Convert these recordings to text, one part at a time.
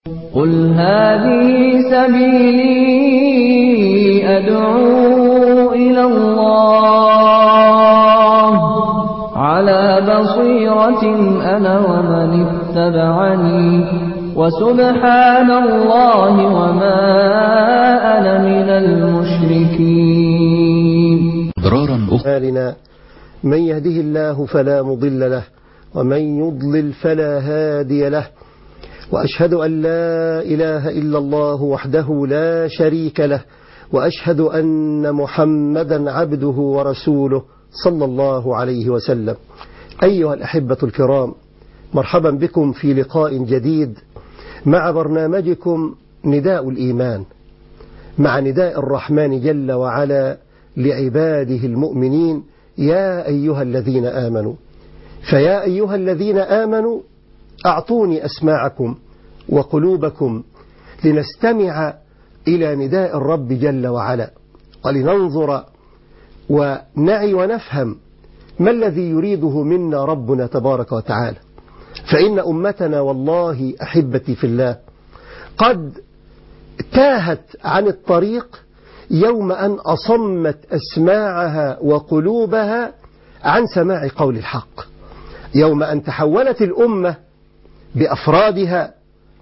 قل هذه سبيلي أدعو إلى الله على بصيرة أنا ومن اتبعني وسبحان الله وما أنا من المشركين. أعمالنا من يهده الله فلا مضل له ومن يضلل فلا هادي له، وأشهد أن لا إله إلا الله وحده لا شريك له، وأشهد أن محمدا عبده ورسوله صلى الله عليه وسلم. أيها الأحبة الكرام، مرحبا بكم في لقاء جديد مع برنامجكم نداء الإيمان، مع نداء الرحمن جل وعلا لعباده المؤمنين: يا أيها الذين آمنوا. فيا أيها الذين آمنوا أعطوني أسماعكم وقلوبكم لنستمع إلى نداء الرب جل وعلا، ولننظر ونعي ونفهم ما الذي يريده منا ربنا تبارك وتعالى. فإن أمتنا والله أحبتي في الله قد تاهت عن الطريق يوم أن أصمت أسماعها وقلوبها عن سماع قول الحق، يوم أن تحولت الأمة بأفرادها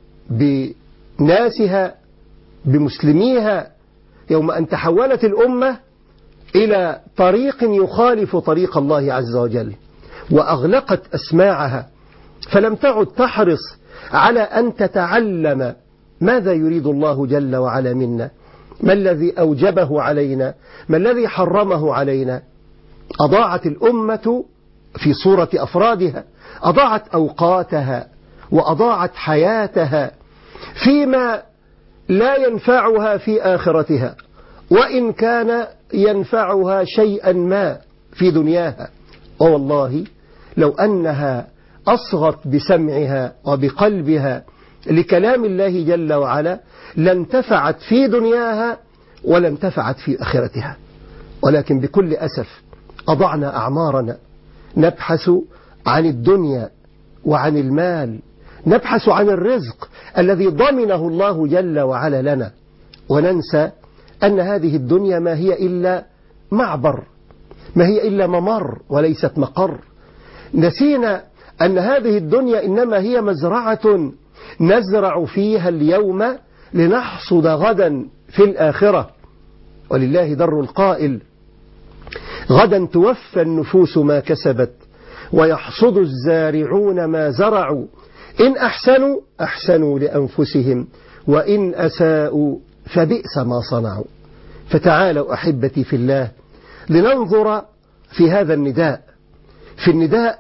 بناسها بمسلميها، يوم أن تحولت الأمة إلى طريق يخالف طريق الله عز وجل، وأغلقت أسماعها فلم تعد تحرص على أن تتعلم ماذا يريد الله جل وعلا منا، ما الذي أوجبه علينا، ما الذي حرمه علينا. أضاعت الأمة في صورة أفرادها، أضاعت أوقاتها وأضاعت حياتها فيما لا ينفعها في آخرتها، وإن كان ينفعها شيئا ما في دنياها. ووالله لو أنها أصغت بسمعها وبقلبها لكلام الله جل وعلا لانتفعت في دنياها ولانتفعت في آخرتها. ولكن بكل أسف أضعنا أعمارنا نبحث عن الدنيا وعن المال، نبحث عن الرزق الذي ضمنه الله جل وعلا لنا، وننسى أن هذه الدنيا ما هي إلا معبر، ما هي إلا ممر وليست مقر. نسينا أن هذه الدنيا إنما هي مزرعة نزرع فيها اليوم لنحصد غدا في الآخرة. ولله در القائل: غدا توفى النفوس ما كسبت ويحصد الزارعون ما زرعوا، إن أحسنوا أحسنوا لأنفسهم وإن أساءوا فبئس ما صنعوا. فتعالوا أحبتي في الله لننظر في هذا النداء، في النداء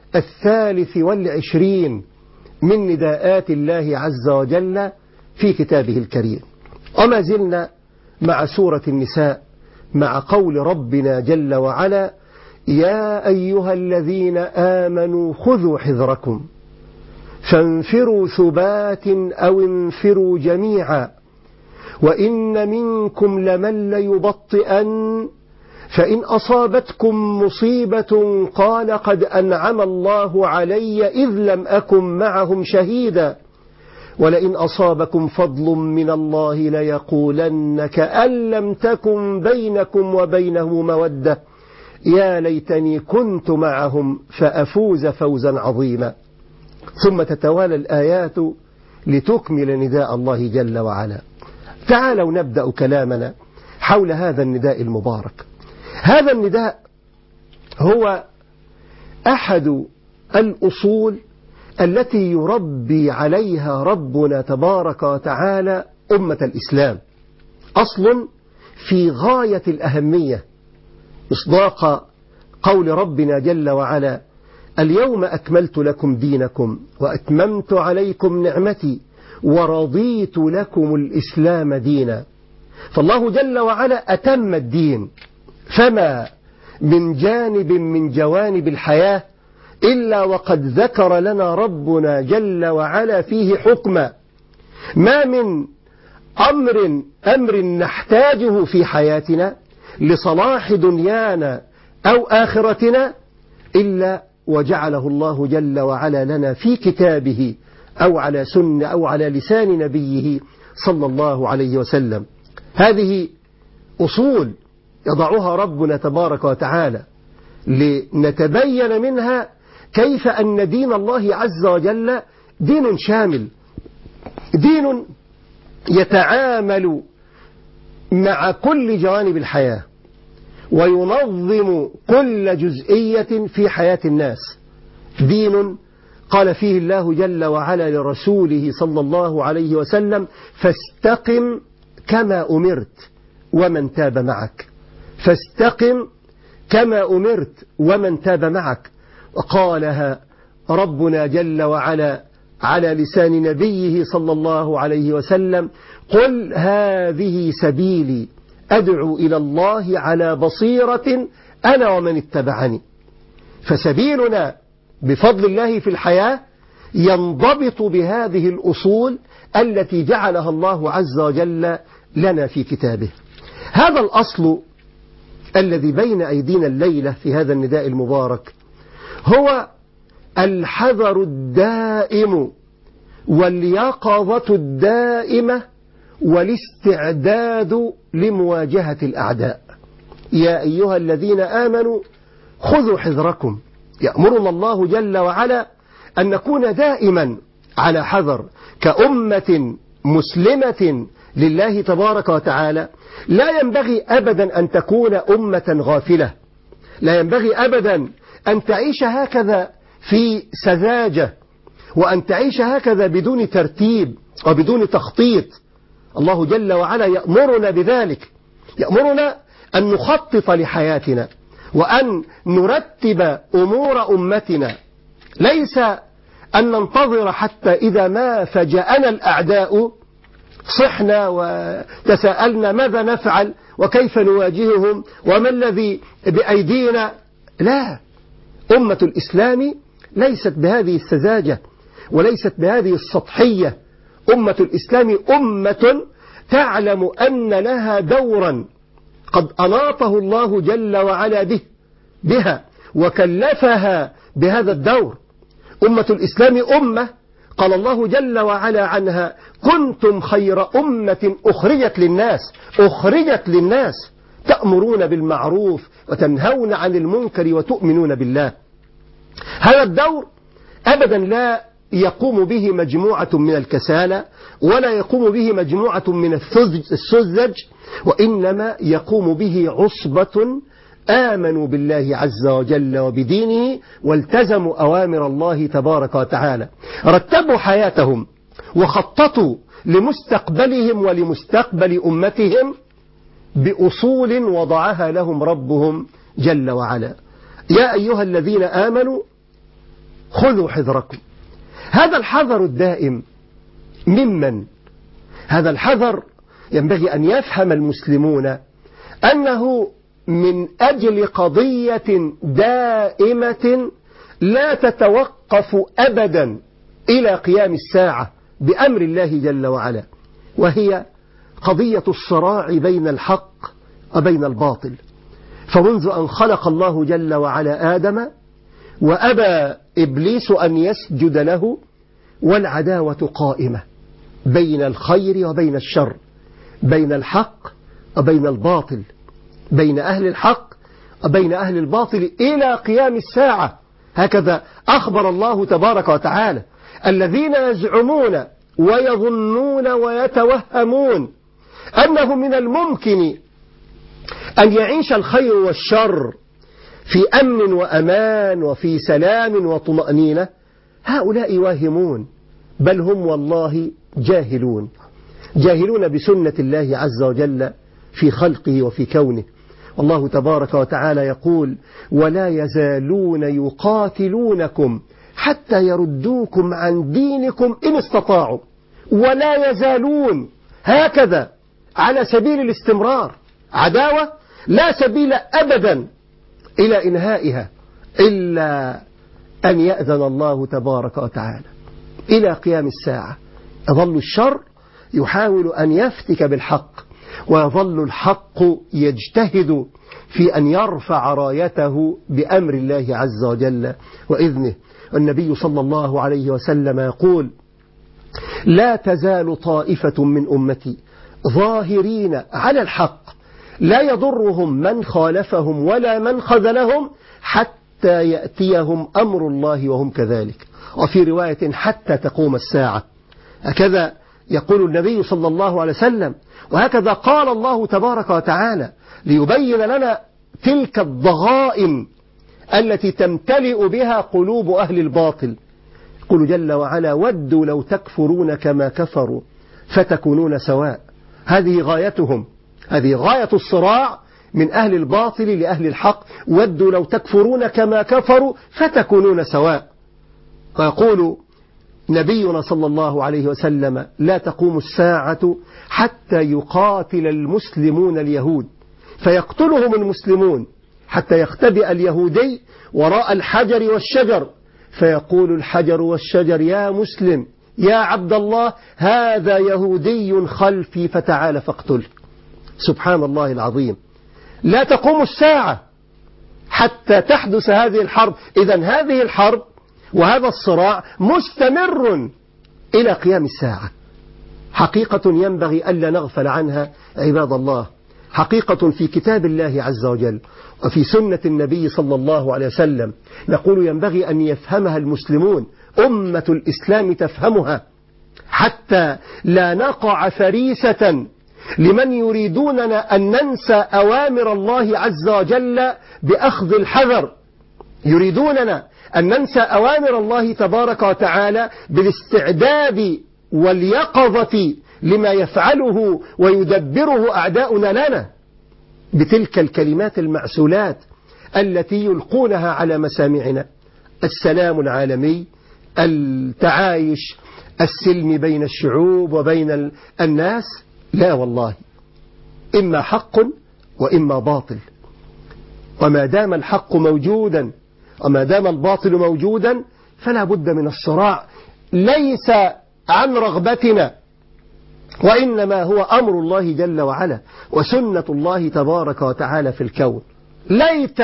23 من نداءات الله عز وجل في كتابه الكريم. وما زلنا مع سورة النساء، مع قول ربنا جل وعلا: يا أيها الذين آمنوا خذوا حذركم فانفروا ثبات أو انفروا جميعا وإن منكم لمن ليبطئن فإن أصابتكم مصيبة قال قد أنعم الله علي إذ لم أكن معهم شهيدا ولئن أصابكم فضل من الله ليقولن كأن لم تكن بينكم وبينه مودة يا ليتني كنت معهم فأفوز فوزا عظيما. ثم تتوالى الآيات لتكمل نداء الله جل وعلا. تعالوا نبدأ كلامنا حول هذا النداء المبارك. هذا النداء هو أحد الأصول التي يربي عليها ربنا تبارك وتعالى أمة الإسلام، أصل في غاية الأهمية، مصداق قول ربنا جل وعلا: اليوم أكملت لكم دينكم وأتممت عليكم نعمتي ورضيت لكم الإسلام دينا. فالله جل وعلا أتم الدين، فما من جانب من جوانب الحياة إلا وقد ذكر لنا ربنا جل وعلا فيه حكما. ما من أمر نحتاجه في حياتنا لصلاح دنيانا أو آخرتنا إلا وجعله الله جل وعلا لنا في كتابه أو على سنة أو على لسان نبيه صلى الله عليه وسلم. هذه أصول يضعها ربنا تبارك وتعالى لنتبين منها كيف أن دين الله عز وجل دين شامل، دين يتعامل مع كل جوانب الحياة وينظم كل جزئية في حياة الناس. دين قال فيه الله جل وعلا لرسوله صلى الله عليه وسلم: فاستقم كما أمرت ومن تاب معك. فاستقم كما أمرت ومن تاب معك. وقالها ربنا جل وعلا على لسان نبيه صلى الله عليه وسلم: قل هذه سبيلي أدعو إلى الله على بصيرة أنا ومن اتبعني. فسبيلنا بفضل الله في الحياة ينضبط بهذه الأصول التي جعلها الله عز وجل لنا في كتابه. هذا الأصل الذي بين أيدينا الليلة في هذا النداء المبارك هو الحذر الدائم واليقظة الدائمة والاستعداد لمواجهة الأعداء. يا أيها الذين آمنوا خذوا حذركم. يأمرنا الله جل وعلا أن نكون دائما على حذر كأمة مسلمة لله تبارك وتعالى. لا ينبغي أبدا أن تكون أمة غافلة، لا ينبغي أبدا أن تعيش هكذا في سذاجة وأن تعيش هكذا بدون ترتيب وبدون تخطيط. الله جل وعلا يأمرنا بذلك، يأمرنا أن نخطط لحياتنا وأن نرتب أمور أمتنا، ليس أن ننتظر حتى إذا ما فجأنا الأعداء صحنا وتساءلنا ماذا نفعل وكيف نواجههم وما الذي بأيدينا. لا، أمة الإسلام ليست بهذه السذاجة وليست بهذه السطحية. أمة الإسلام أمة تعلم أن لها دورا قد أناطه الله جل وعلا بها وكلفها بهذا الدور. أمة الإسلام أمة قال الله جل وعلا عنها: كنتم خير أمة أخرجت للناس تأمرون بالمعروف وتنهون عن المنكر وتؤمنون بالله. هذا الدور أبدا لا يقوم به مجموعة من الكسالى ولا يقوم به مجموعة من السذج، وإنما يقوم به عصبة آمنوا بالله عز وجل وبدينه والتزموا أوامر الله تبارك وتعالى، رتبوا حياتهم وخططوا لمستقبلهم ولمستقبل أمتهم بأصول وضعها لهم ربهم جل وعلا. يا أيها الذين آمنوا خذوا حذركم. هذا الحذر الدائم ممن؟ هذا الحذر ينبغي أن يفهم المسلمون أنه من أجل قضية دائمة لا تتوقف أبدا إلى قيام الساعة بأمر الله جل وعلا، وهي قضية الصراع بين الحق وبين الباطل. فمنذ أن خلق الله جل وعلا آدم وأبى إبليس أن يسجد له والعداوة قائمة بين الخير وبين الشر، بين الحق وبين الباطل، بين أهل الحق وبين أهل الباطل إلى قيام الساعة. هكذا أخبر الله تبارك وتعالى: الذين يزعمون ويظنون ويتوهمون أنه من الممكن أن يعيش الخير والشر في أمن وأمان وفي سلام وطمأنينة، هؤلاء واهمون، بل هم والله جاهلون، جاهلون بسنة الله عز وجل في خلقه وفي كونه. والله تبارك وتعالى يقول: ولا يزالون يقاتلونكم حتى يردوكم عن دينكم إن استطاعوا. ولا يزالون، هكذا على سبيل الاستمرار، عداوة لا سبيل أبدا إلى إنهائها إلا أن يأذن الله تبارك وتعالى إلى قيام الساعة. يظل الشر يحاول أن يفتك بالحق، ويظل الحق يجتهد في أن يرفع رايته بأمر الله عز وجل وإذنه. والنبي صلى الله عليه وسلم يقول: لا تزال طائفة من أمتي ظاهرين على الحق لا يضرهم من خالفهم ولا من خذلهم حتى يأتيهم أمر الله وهم كذلك. وفي رواية حتى تقوم الساعة. هكذا يقول النبي صلى الله عليه وسلم، وهكذا قال الله تبارك وتعالى ليبين لنا تلك الضغائن التي تمتلئ بها قلوب أهل الباطل. يقول جل وعلا: ودوا لو تكفرون كما كفروا فتكونون سواء. هذه غايتهم، هذه غاية الصراع من أهل الباطل لأهل الحق. ودوا لو تكفرون كما كفروا فتكونون سواء. ويقول نبينا صلى الله عليه وسلم: لا تقوم الساعة حتى يقاتل المسلمون اليهود فيقتلهم المسلمون حتى يختبئ اليهودي وراء الحجر والشجر فيقول الحجر والشجر: يا مسلم يا عبد الله هذا يهودي خلفي فتعال فاقتله. سبحان الله العظيم. لا تقوم الساعة حتى تحدث هذه الحرب. إذن هذه الحرب وهذا الصراع مستمر إلى قيام الساعة. حقيقة ينبغي ألا نغفل عنها عباد الله، حقيقة في كتاب الله عز وجل وفي سنة النبي صلى الله عليه وسلم. نقول ينبغي أن يفهمها المسلمون، أمة الإسلام تفهمها، حتى لا نقع فريسة لمن يريدوننا أن ننسى أوامر الله عز وجل بأخذ الحذر. يريدوننا أن ننسى أوامر الله تبارك وتعالى بالاستعداد واليقظة لما يفعله ويدبره أعداؤنا لنا، بتلك الكلمات المعسولات التي يلقونها على مسامعنا: السلام العالمي، التعايش السلمي بين الشعوب وبين الناس. لا والله، إما حق وإما باطل. وما دام الحق موجودا وما دام الباطل موجودا فلا بد من الصراع، ليس عن رغبتنا وإنما هو أمر الله جل وعلا وسنة الله تبارك وتعالى في الكون. ليت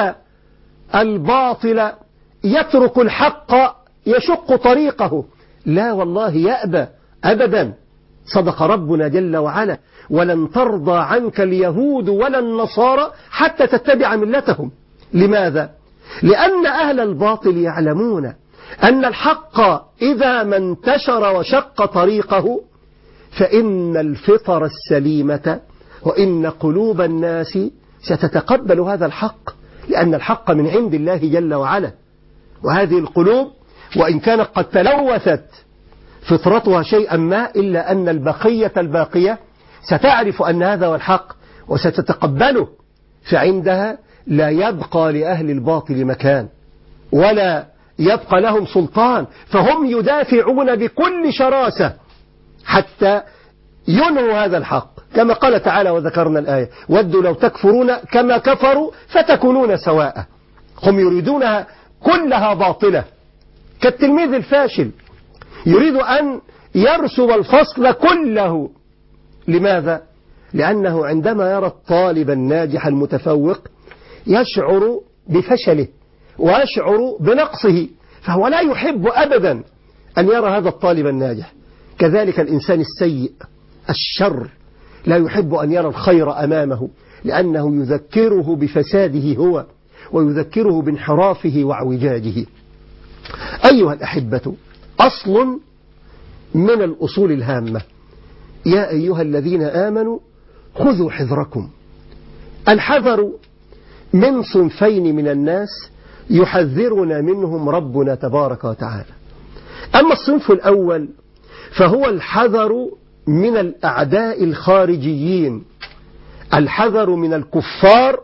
الباطل يترك الحق يشق طريقه، لا والله يأبى أبدا. صدق ربنا جل وعلا: ولن ترضى عنك اليهود ولا النصارى حتى تتبع ملتهم. لماذا؟ لأن أهل الباطل يعلمون أن الحق إذا ما انتشر وشق طريقه فإن الفطر السليمة وإن قلوب الناس ستتقبل هذا الحق، لأن الحق من عند الله جل وعلا. وهذه القلوب وإن كانت قد تلوثت فطرتها شيئا ما، إلا أن البقية الباقية ستعرف أن هذا هو الحق وستتقبله، فعندها لا يبقى لأهل الباطل مكان ولا يبقى لهم سلطان، فهم يدافعون بكل شراسة حتى ينهوا هذا الحق، كما قال تعالى وذكرنا الآية: ودوا لو تكفرون كما كفروا فتكونون سواء. هم يريدونها كلها باطلة، كالتلميذ الفاشل يريد أن يرسب الفصل كله. لماذا؟ لأنه عندما يرى الطالب الناجح المتفوق يشعر بفشله ويشعر بنقصه، فهو لا يحب أبدا أن يرى هذا الطالب الناجح. كذلك الإنسان السيء الشر لا يحب أن يرى الخير أمامه، لأنه يذكره بفساده هو ويذكره بانحرافه واعوجاجه. أيها الأحبة، أصل من الأصول الهامة: يا أيها الذين آمنوا خذوا حذركم. الحذر من صنفين من الناس يحذرنا منهم ربنا تبارك وتعالى. أما الصنف الأول فهو الحذر من الأعداء الخارجيين، الحذر من الكفار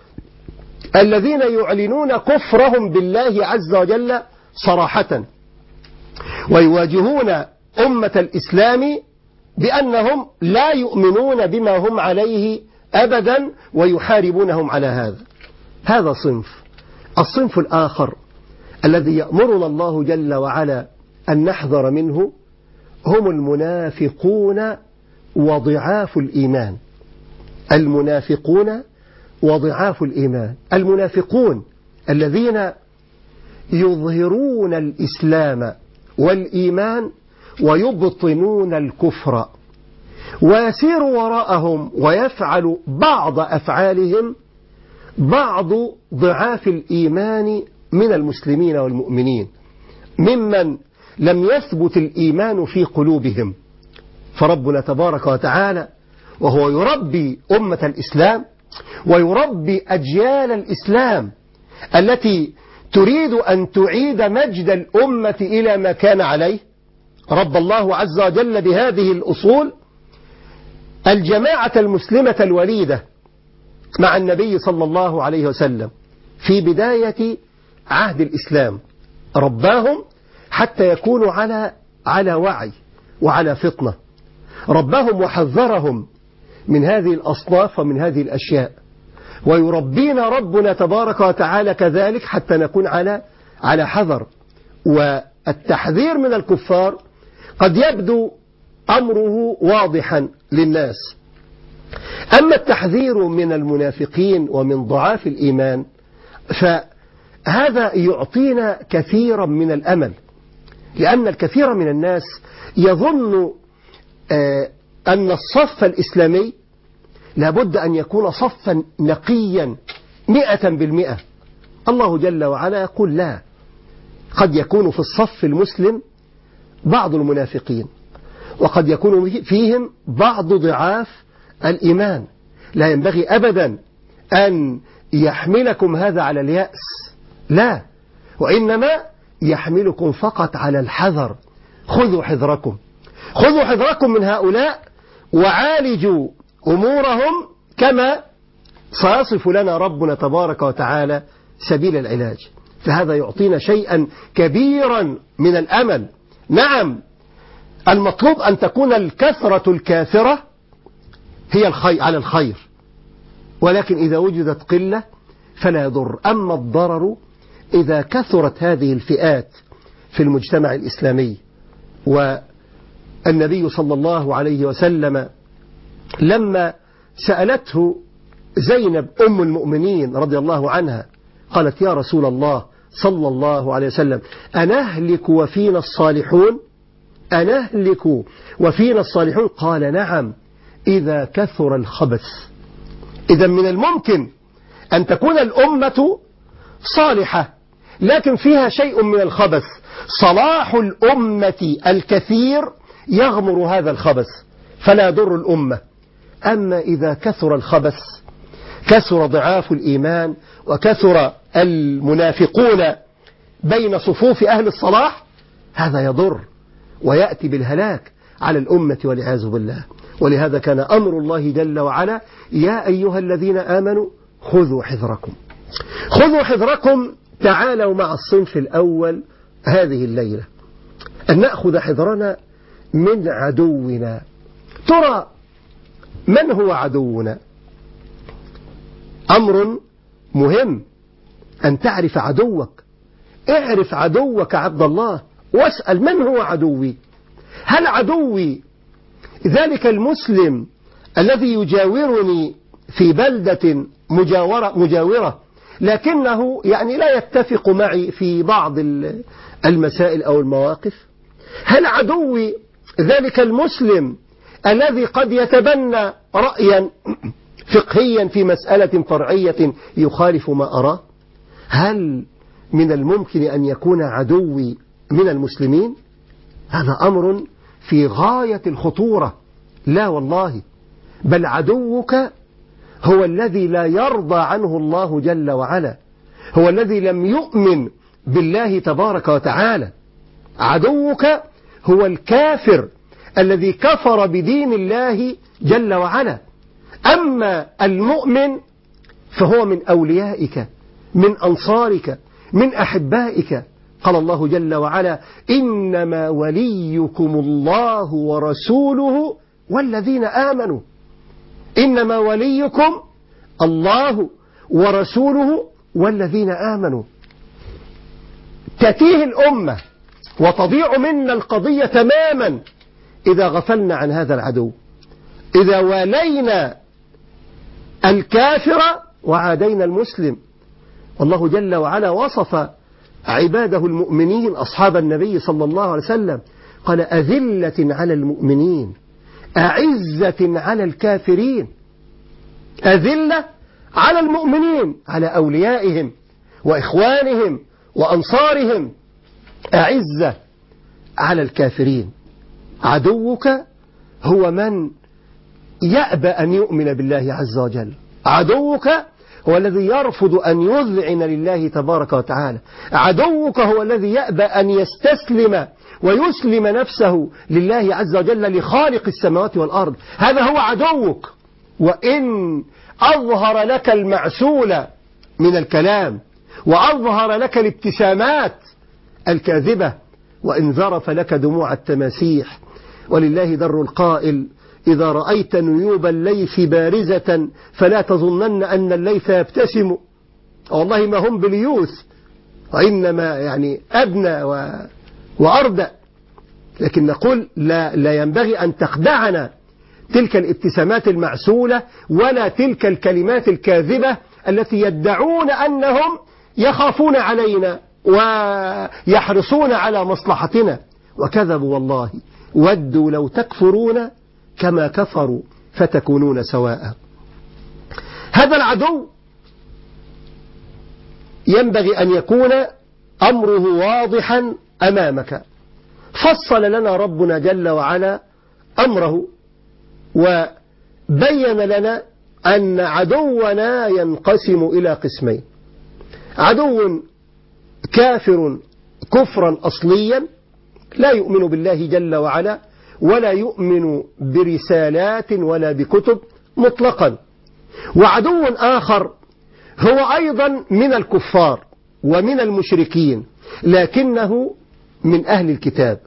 الذين يعلنون كفرهم بالله عز وجل صراحة ويواجهون أمة الإسلام بأنهم لا يؤمنون بما هم عليه أبدا ويحاربونهم على هذا. هذا صنف. الصنف الآخر الذي يأمرنا الله جل وعلا أن نحذر منه هم المنافقون وضعاف الإيمان. المنافقون وضعاف الإيمان، المنافقون الذين يظهرون الإسلام والإيمان ويبطنون الكفر، ويسير وراءهم ويفعل بعض أفعالهم بعض ضعاف الإيمان من المسلمين والمؤمنين ممن لم يثبت الإيمان في قلوبهم. فربنا تبارك وتعالى وهو يربي أمة الإسلام ويربي أجيال الإسلام التي تريد أن تعيد مجد الأمة إلى ما كان عليه، رب الله عز وجل بهذه الأصول الجماعة المسلمة الوليدة مع النبي صلى الله عليه وسلم في بداية عهد الإسلام، رباهم حتى يكونوا على وعي وعلى فطنة، رباهم وحذرهم من هذه الأصناف ومن هذه الأشياء، ويربينا ربنا تبارك وتعالى كذلك حتى نكون على حذر. والتحذير من الكفار قد يبدو أمره واضحا للناس، أما التحذير من المنافقين ومن ضعاف الإيمان فهذا يعطينا كثيرا من الأمل، لأن الكثير من الناس يظن أن الصف الإسلامي لابد أن يكون صفا نقيا 100%. الله جل وعلا يقول لا، قد يكون في الصف المسلم بعض المنافقين، وقد يكون فيهم بعض ضعاف الإيمان. لا ينبغي أبدا أن يحملكم هذا على اليأس، لا، وإنما يحملكم فقط على الحذر. خذوا حذركم، خذوا حذركم من هؤلاء وعالجوا أمورهم كما سيصف لنا ربنا تبارك وتعالى سبيل العلاج. فهذا يعطينا شيئا كبيرا من الأمل. نعم، المطلوب أن تكون الكثرة الكاثرة هي الخير على الخير، ولكن إذا وجدت قلة فلا يضر. أما الضرر إذا كثرت هذه الفئات في المجتمع الإسلامي. والنبي صلى الله عليه وسلم لما سألته زينب أم المؤمنين رضي الله عنها قالت يا رسول الله صلى الله عليه وسلم أنهلك وفينا الصالحون؟ أنهلك وفينا الصالحون؟ قال نعم إذا كثر الخبث. إذا من الممكن أن تكون الأمة صالحة لكن فيها شيء من الخبث، صلاح الأمة الكثير يغمر هذا الخبث فلا يضر الأمة. أما إذا كثر الخبث، كثر ضعاف الإيمان وكثر المنافقون بين صفوف أهل الصلاح، هذا يضر ويأتي بالهلاك على الأمة والعياذ بالله. ولهذا كان أمر الله جل وعلا يا أيها الذين آمنوا خذوا حذركم. خذوا حذركم. تعالوا مع الصنف الأول هذه الليلة أن نأخذ حذرنا من عدونا. ترى من هو عدونا؟ أمر مهم أن تعرف عدوك. اعرف عدوك عبد الله واسأل من هو عدوي. هل عدوي ذلك المسلم الذي يجاورني في بلدة مجاورة لكنه يعني لا يتفق معي في بعض المسائل أو المواقف؟ هل عدوي ذلك المسلم الذي قد يتبنى رأيا فقهيا في مسألة فرعية يخالف ما أراه؟ هل من الممكن أن يكون عدوي من المسلمين؟ هذا أمر في غاية الخطورة. لا والله، بل عدوك هو الذي لا يرضى عنه الله جل وعلا، هو الذي لم يؤمن بالله تبارك وتعالى. عدوك هو الكافر الذي كفر بدين الله جل وعلا. أما المؤمن فهو من أوليائك، من أنصارك، من أحبائك. قال الله جل وعلا إنما وليكم الله ورسوله والذين آمنوا. إنما وليكم الله ورسوله والذين آمنوا. تتيه الأمة وتضيع منا القضية تماما إذا غفلنا عن هذا العدو، إذا والينا الكافر وعادينا المسلم. والله جل وعلا وصف عباده المؤمنين أصحاب النبي صلى الله عليه وسلم قال أذلة على المؤمنين أعزة على الكافرين. أذلة على المؤمنين، على أوليائهم وإخوانهم وأنصارهم، أعزة على الكافرين. عدوك هو من يأبى أن يؤمن بالله عز وجل، عدوك هو الذي يرفض أن يذعن لله تبارك وتعالى، عدوك هو الذي يأبى أن يستسلم ويسلم نفسه لله عز وجل لخالق السماوات والأرض. هذا هو عدوك. وإن أظهر لك المعسول من الكلام وأظهر لك الابتسامات الكاذبة وإن ذرف لك دموع التماسيح، ولله در القائل: إذا رأيت نيوب الليث بارزة فلا تظنن أن الليث يبتسم. والله ما هم بليوث، وإنما يعني أبنى وأردأ، لكن نقول لا ينبغي أن تخدعنا تلك الابتسامات المعسولة ولا تلك الكلمات الكاذبة التي يدعون أنهم يخافون علينا ويحرصون على مصلحتنا، وكذبوا والله. ودوا لو تكفرون كما كفروا فتكونون سواء. هذا العدو ينبغي أن يكون أمره واضحا أمامك. فصل لنا ربنا جل وعلا أمره وبين لنا أن عدونا ينقسم إلى قسمين: عدو كافر كفرا أصليا لا يؤمن بالله جل وعلا ولا يؤمن برسالات ولا بكتب مطلقا، وعدو آخر هو أيضا من الكفار ومن المشركين لكنه من أهل الكتاب.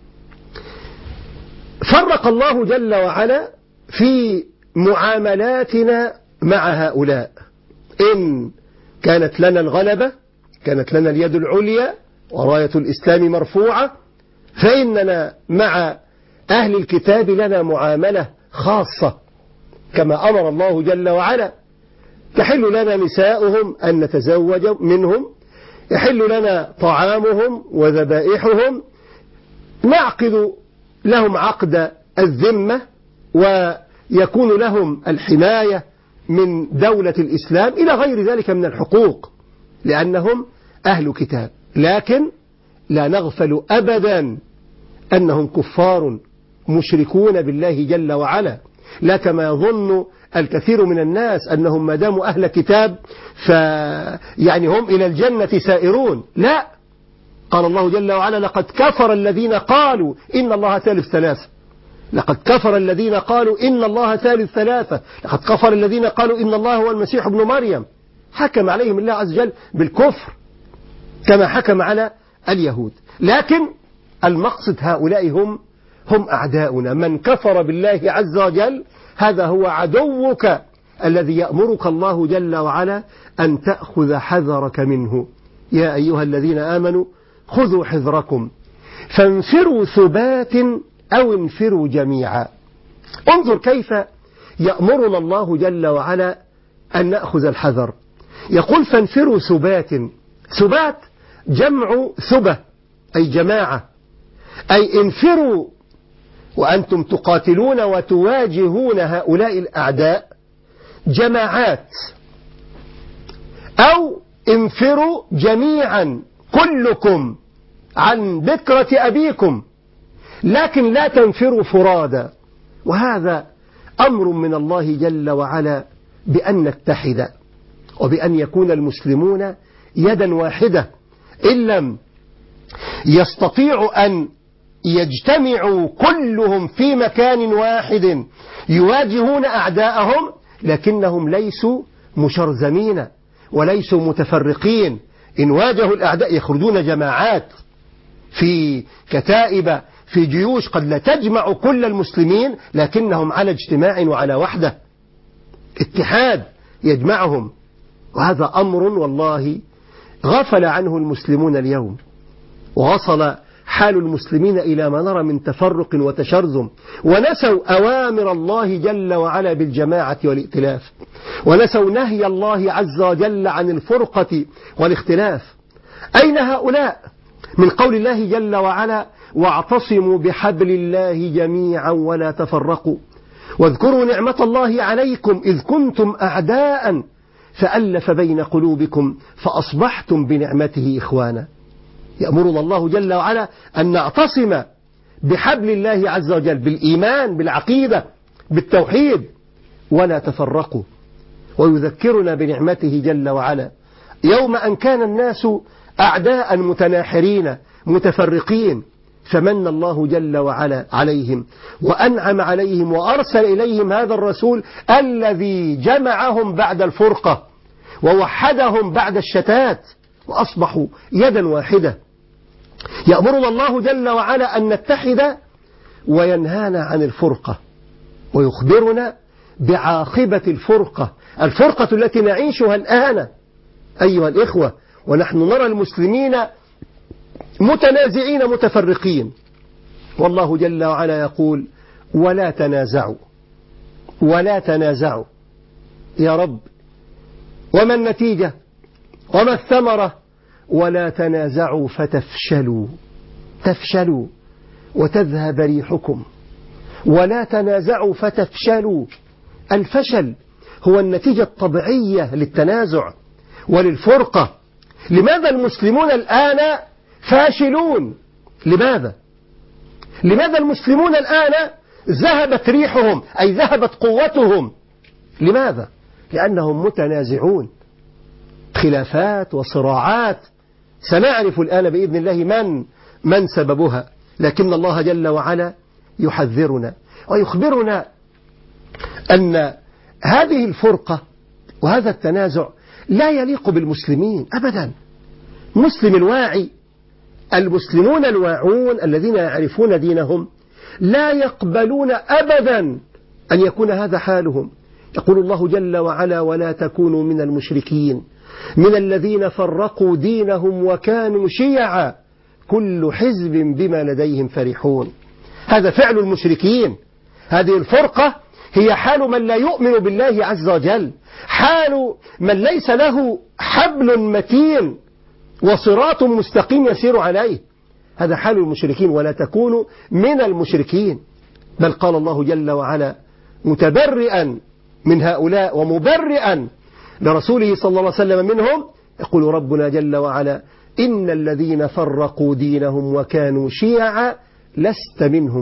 فرق الله جل وعلا في معاملاتنا مع هؤلاء. إن كانت لنا الغلبة، كانت لنا اليد العليا وراية الإسلام مرفوعة، فإننا مع أهل الكتاب لنا معاملة خاصة كما أمر الله جل وعلا. تحل لنا نساؤهم أن نتزوج منهم، يحل لنا طعامهم وذبائحهم، نعقد لهم عقد الذمة ويكون لهم الحماية من دولة الإسلام إلى غير ذلك من الحقوق لأنهم أهل كتاب. لكن لا نغفل أبدا أنهم كفار مشركون بالله جل وعلا، لا كما يظن الكثير من الناس أنهم ما داموا أهل كتاب فيعني هم إلى الجنة سائرون. لا، قال الله جل وعلا: لقد كفر الذين قالوا إن الله ثالث ثلاثة، لقد كفر الذين قالوا إن الله ثالث ثلاثة، لقد كفر الذين قالوا إن الله هو المسيح ابن مريم. حكم عليهم الله عز وجل بالكفر كما حكم على اليهود. لكن المقصد هؤلاء هم أعداؤنا. من كفر بالله عز وجل هذا هو عدوك الذي يأمرك الله جل وعلا أن تأخذ حذرك منه. يا أيها الذين آمنوا خذوا حذركم فانفروا ثبات أو انفروا جميعا. انظر كيف يأمرنا الله جل وعلا أن نأخذ الحذر. يقول فانفروا ثبات. ثبات جمع ثبة أي جماعة، أي انفروا وأنتم تقاتلون وتواجهون هؤلاء الأعداء جماعات، أو انفروا جميعا كلكم عن بكرة أبيكم، لكن لا تنفروا فرادا. وهذا أمر من الله جل وعلا بأن نتحد وبأن يكون المسلمون يدا واحدة. إن لم يستطيعوا أن يجتمعوا كلهم في مكان واحد يواجهون أعداءهم، لكنهم ليسوا مشرذمين وليسوا متفرقين. إن واجهوا الأعداء يخرجون جماعات في كتائب في جيوش قد لا تجمع كل المسلمين، لكنهم على اجتماع وعلى وحدة، اتحاد يجمعهم. وهذا أمر والله غفل عنه المسلمون اليوم، ووصل حال المسلمين إلى ما نرى من تفرق وتشرذم، ونسوا أوامر الله جل وعلا بالجماعة والائتلاف، ونسوا نهي الله عز وجل عن الفرقة والاختلاف. أين هؤلاء من قول الله جل وعلا: واعتصموا بحبل الله جميعا ولا تفرقوا واذكروا نعمة الله عليكم إذ كنتم أعداء فألف بين قلوبكم فأصبحتم بنعمته إخوانا. يأمرنا الله جل وعلا أن نعتصم بحبل الله عز وجل، بالإيمان، بالعقيدة، بالتوحيد، ولا تفرقوا. ويذكرنا بنعمته جل وعلا يوم أن كان الناس أعداء متناحرين متفرقين، فمن الله جل وعلا عليهم وأنعم عليهم وأرسل إليهم هذا الرسول الذي جمعهم بعد الفرقة ووحدهم بعد الشتات وأصبحوا يدا واحدة. يأمرنا الله جل وعلا أن نتحد وينهانا عن الفرقة، ويخبرنا بعاقبة الفرقة التي نعيشها الآن أيها الإخوة، ونحن نرى المسلمين متنازعين متفرقين، والله جل وعلا يقول: ولا تنازعوا. يا رب، وما النتيجة وما الثمرة؟ ولا تنازعوا تفشلوا وتذهب ريحكم. ولا تنازعوا فتفشلوا. الفشل هو النتيجة الطبيعية للتنازع وللفرقة. لماذا المسلمون الآن فاشلون؟ لماذا المسلمون الآن ذهبت ريحهم، أي ذهبت قوتهم؟ لماذا؟ لأنهم متنازعون، خلافات وصراعات سنعرف الآن بإذن الله من سببها. لكن الله جل وعلا يحذرنا ويخبرنا أن هذه الفرقة وهذا التنازع لا يليق بالمسلمين أبدا. مسلم الواعي، المسلمون الواعون الذين يعرفون دينهم لا يقبلون أبدا أن يكون هذا حالهم. يقول الله جل وعلا: ولا تكونوا من المشركين من الذين فرقوا دينهم وكانوا شيعا كل حزب بما لديهم فرحون. هذا فعل المشركين. هذه الفرقة هي حال من لا يؤمن بالله عز وجل، حال من ليس له حبل متين وصراط مستقيم يسير عليه. هذا حال المشركين. ولا تكونوا من المشركين. بل قال الله جل وعلا متبرئا من هؤلاء ومبرئا لرسوله صلى الله عليه وسلم منهم، يقول ربنا جل وعلا: إن الذين فرقوا دينهم وكانوا شيعا لست منهم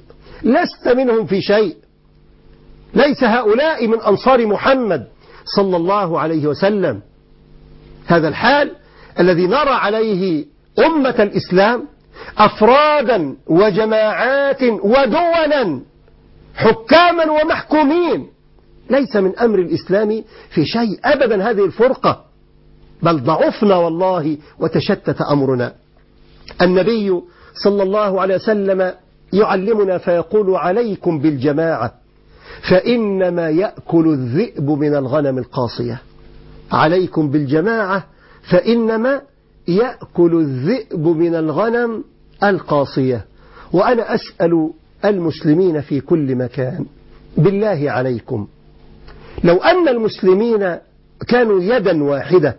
في شيء. ليس هؤلاء من أنصار محمد صلى الله عليه وسلم. هذا الحال الذي نرى عليه أمة الإسلام أفرادا وجماعات ودولا، حكاما ومحكومين، ليس من أمر الإسلام في شيء أبدا هذه الفرقة، بل ضعفنا والله وتشتت أمرنا. النبي صلى الله عليه وسلم يعلمنا فيقول: عليكم بالجماعة فإنما يأكل الذئب من الغنم القاصية. عليكم بالجماعة فإنما يأكل الذئب من الغنم القاصية. وأنا أسأل المسلمين في كل مكان: بالله عليكم، لو أن المسلمين كانوا يدا واحدة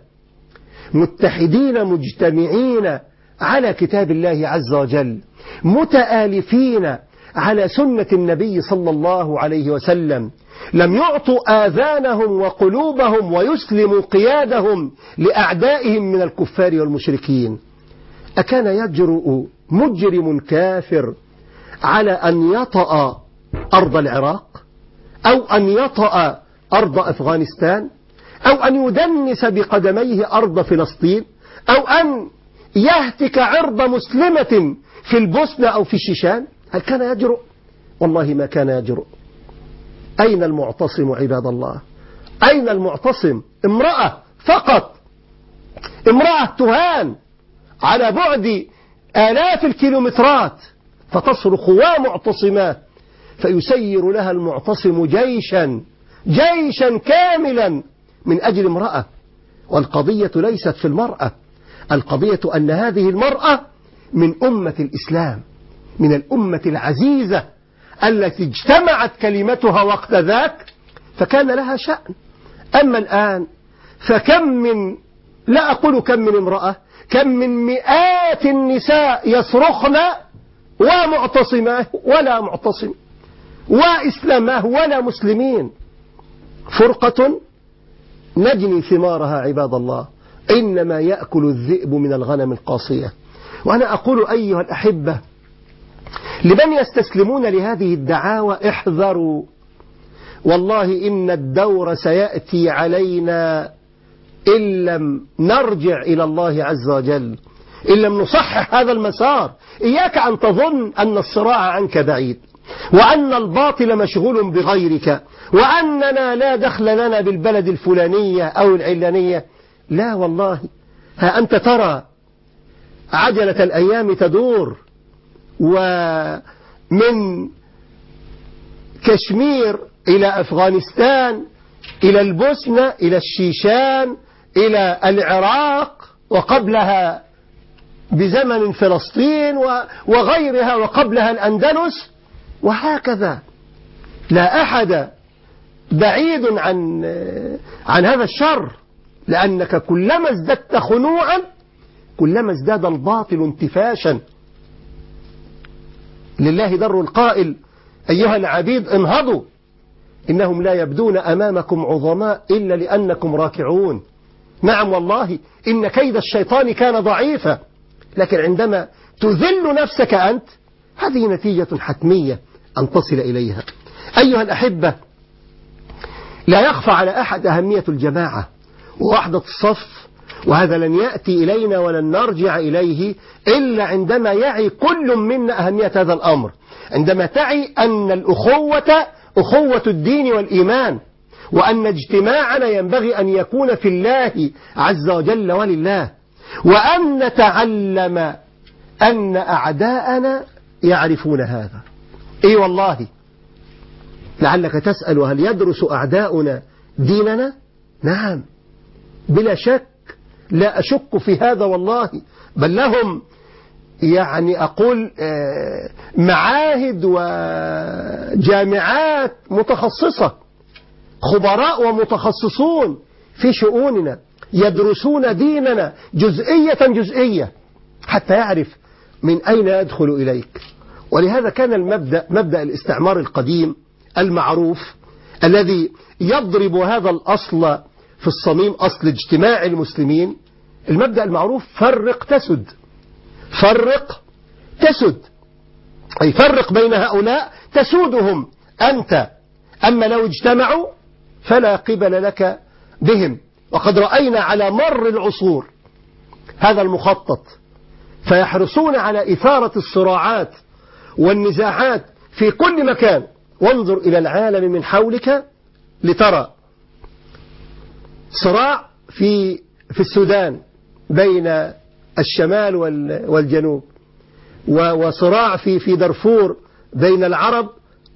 متحدين مجتمعين على كتاب الله عز وجل، متآلفين على سنة النبي صلى الله عليه وسلم، لم يعطوا آذانهم وقلوبهم ويسلموا قيادهم لأعدائهم من الكفار والمشركين، أكان يجرؤ مجرم كافر على أن يطأ أرض العراق أو أن يطأ أرض أفغانستان أو أن يدنس بقدميه أرض فلسطين أو أن يهتك عرض مسلمة في البوسنة أو في الشيشان؟ هل كان يجرؤ؟ والله ما كان يجرؤ. أين المعتصم عباد الله؟ أين المعتصم؟ امرأة فقط، امرأة تهان على بعد آلاف الكيلومترات فتصرخ ومعتصمات، فيسير لها المعتصم جيشا كاملا من أجل امرأة. والقضية ليست في المرأة، القضية أن هذه المرأة من أمة الإسلام، من الأمة العزيزة التي اجتمعت كلمتها وقت ذاك فكان لها شأن. أما الآن فكم من، لا أقول كم من امرأة، كم من مئات النساء يصرخن ومعتصماه ولا معتصم، وإسلاماه ولا مسلمين. فرقة نجني ثمارها عباد الله، إنما يأكل الذئب من الغنم القاصية. وأنا أقول أيها الأحبة لمن يستسلمون لهذه الدعاوى احذروا، والله إن الدور سيأتي علينا إن لم نرجع إلى الله عز وجل، إن لم نصحح هذا المسار. إياك أن تظن أن الصراع عنك بعيد، وأن الباطل مشغول بغيرك، وأننا لا دخل لنا بالبلد الفلانية أو العلانية. لا والله، ها أنت ترى عجلة الأيام تدور، ومن كشمير إلى أفغانستان إلى البوسنة إلى الشيشان إلى العراق، وقبلها بزمن فلسطين وغيرها، وقبلها الأندلس، وهكذا. لا أحد بعيد عن هذا الشر، لأنك كلما ازددت خنوعا كلما ازداد الباطل انتفاشا. لله در القائل: أيها العبيد انهضوا، إنهم لا يبدون أمامكم عظماء إلا لأنكم راكعون. نعم والله، إن كيد الشيطان كان ضعيفا، لكن عندما تذل نفسك أنت هذه نتيجة حتمية أن تصل إليها. أيها الأحبة، لا يخفى على أحد أهمية الجماعة ووحدة الصف، وهذا لن يأتي إلينا ولن نرجع إليه إلا عندما يعي كل منا أهمية هذا الأمر، عندما تعي أن الأخوة أخوة الدين والإيمان، وأن اجتماعنا ينبغي أن يكون في الله عز وجل ولله، وأن نتعلم أن أعداءنا يعرفون هذا. إي والله، لعلك تسأل: هل يدرس أعداؤنا ديننا؟ نعم بلا شك، لا أشك في هذا والله، بل لهم أقول معاهد وجامعات متخصصة، خبراء ومتخصصون في شؤوننا يدرسون ديننا جزئية جزئية حتى يعرف من أين يدخل إليك. ولهذا كان مبدأ الاستعمار القديم المعروف الذي يضرب هذا الأصل في الصميم، أصل اجتماع المسلمين، المبدأ المعروف: فرق تسد. فرق تسد، أي فرق بين هؤلاء تسودهم أنت، أما لو اجتمعوا فلا قبل لك بهم. وقد رأينا على مر العصور هذا المخطط، فيحرصون على إثارة الصراعات والنزاعات في كل مكان. وانظر إلى العالم من حولك لترى صراع في السودان بين الشمال والجنوب، وصراع في دارفور بين العرب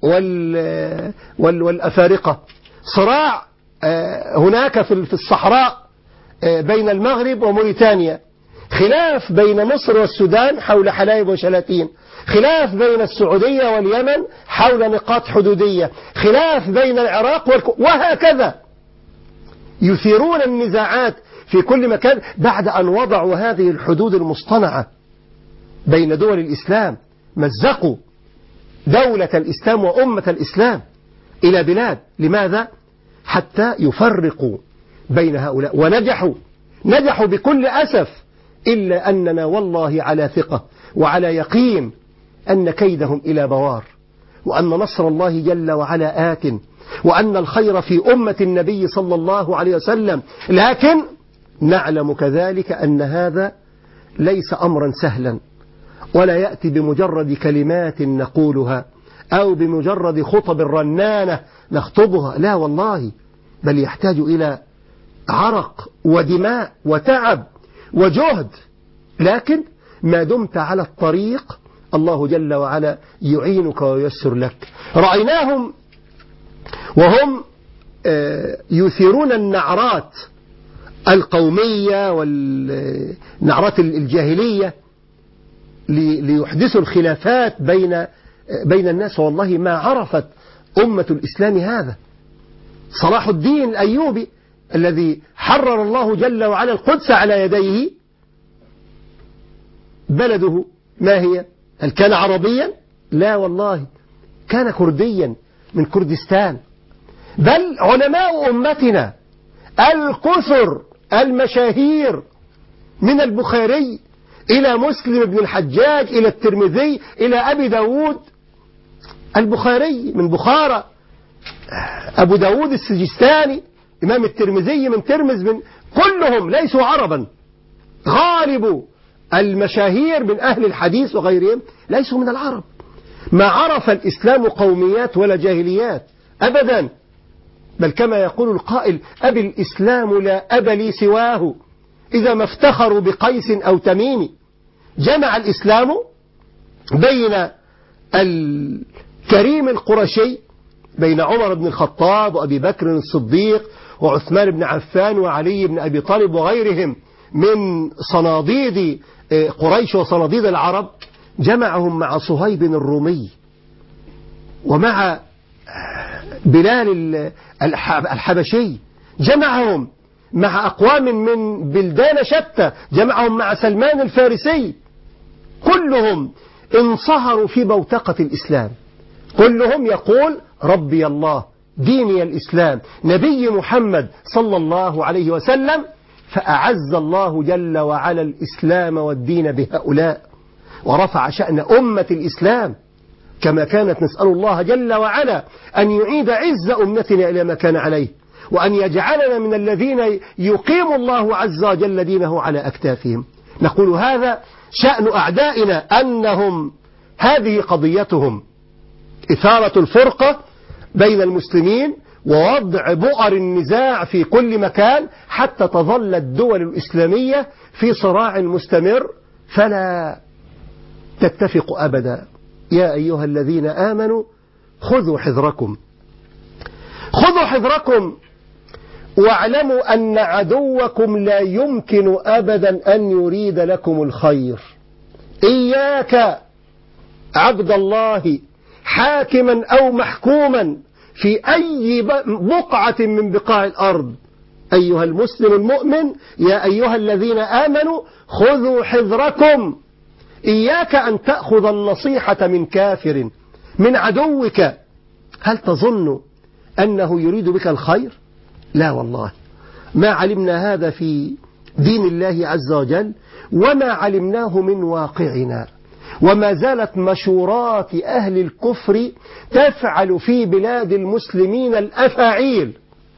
والأفارقة، صراع هناك في الصحراء بين المغرب وموريتانيا، خلاف بين مصر والسودان حول حلايب وشلاتين، خلاف بين السعودية واليمن حول نقاط حدودية، خلاف بين العراق وهكذا. يثيرون النزاعات في كل مكان بعد أن وضعوا هذه الحدود المصطنعة بين دول الإسلام. مزقوا دولة الإسلام وأمة الإسلام إلى بلاد. لماذا؟ حتى يفرقوا بين هؤلاء، ونجحوا بكل أسف، إلا أننا والله على ثقة وعلى يقين أن كيدهم إلى بوار، وأن نصر الله جل وعلا آت، وأن الخير في أمة النبي صلى الله عليه وسلم. لكن نعلم كذلك أن هذا ليس أمرا سهلا، ولا يأتي بمجرد كلمات نقولها أو بمجرد خطب رنانة نخطبها، لا والله، بل يحتاج إلى عرق ودماء وتعب وجهد. لكن ما دمت على الطريق الله جل وعلا يعينك وييسر لك. رأيناهم وهم يثيرون النعرات القومية والنعرات الجاهلية ليحدثوا الخلافات بين الناس. والله ما عرفت أمة الإسلام هذا. صلاح الدين الأيوبي الذي حرر الله جل وعلا القدس على يديه بلده ما هي؟ هل كان عربيا؟ لا والله، كان كرديا من كردستان. بل علماء أمتنا الكثر المشاهير من البخاري إلى مسلم بن الحجاج إلى الترمذي إلى أبي داود، البخاري من بخارى، أبو داود السجستاني، إمام الترمذي من ترمز، من كلهم ليسوا عربا. غالب المشاهير من أهل الحديث وغيرهم ليسوا من العرب. ما عرف الإسلام قوميات ولا جاهليات أبدا، بل كما يقول القائل: أبي الإسلام لا أب لي سواه، إذا ما افتخروا بقيس أو تميم. جمع الإسلام بين الكريم القرشي، بين عمر بن الخطاب وأبي بكر الصديق وعثمان بن عفان وعلي بن أبي طالب وغيرهم من صناديد قريش وصناديد العرب. جمعهم مع صهيب الرومي ومع بلال الحبشي، جمعهم مع أقوام من بلدان شتى، جمعهم مع سلمان الفارسي. كلهم انصهروا في بوتقة الإسلام، كلهم يقول: ربي الله، ديني الإسلام، نبي محمد صلى الله عليه وسلم. فأعز الله جل وعلا الإسلام والدين بهؤلاء، ورفع شأن أمة الإسلام، كما كانت نسأل الله جل وعلا أن يعيد عز أمتنا إلى ما كان عليه، وأن يجعلنا من الذين يقيم الله عز وجل دينه على أكتافهم. نقول هذا شأن أعدائنا، أنهم هذه قضيتهم: إثارة الفرقة بين المسلمين ووضع بؤر النزاع في كل مكان، حتى تظل الدول الإسلامية في صراع مستمر فلا تتفق أبدا. يا أيها الذين آمنوا خذوا حذركم، خذوا حذركم، واعلموا أن عدوكم لا يمكن أبدا أن يريد لكم الخير. إياك عبد الله حاكما أو محكوما في أي بقعة من بقاع الأرض، أيها المسلم المؤمن، يا أيها الذين آمنوا خذوا حذركم. إياك أن تأخذ النصيحة من كافر، من عدوك. هل تظن أنه يريد بك الخير؟ لا والله، ما علمنا هذا في دين الله عز وجل، وما علمناه من واقعنا. وما زالت مشورات أهل الكفر تفعل في بلاد المسلمين الأفاعيل.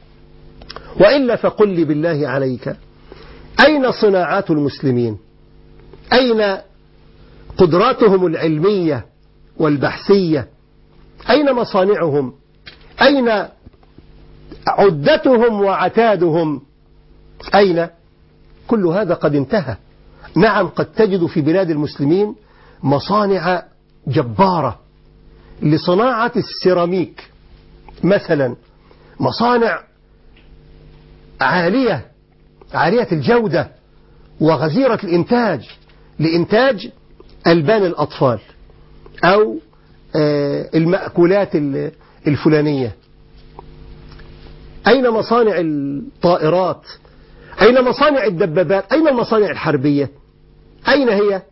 وإلا فقل لي بالله عليك، أين صناعات المسلمين؟ أين قدراتهم العلمية والبحثية؟ أين مصانعهم؟ أين عدتهم وعتادهم؟ أين؟ كل هذا قد انتهى. نعم، قد تجد في بلاد المسلمين مصانع جبارة لصناعة السيراميك مثلا، مصانع عالية الجودة وغزيرة الإنتاج لإنتاج ألبان الأطفال أو المأكولات الفلانية. أين مصانع الطائرات؟ أين مصانع الدبابات؟ أين المصانع الحربية؟ أين هي؟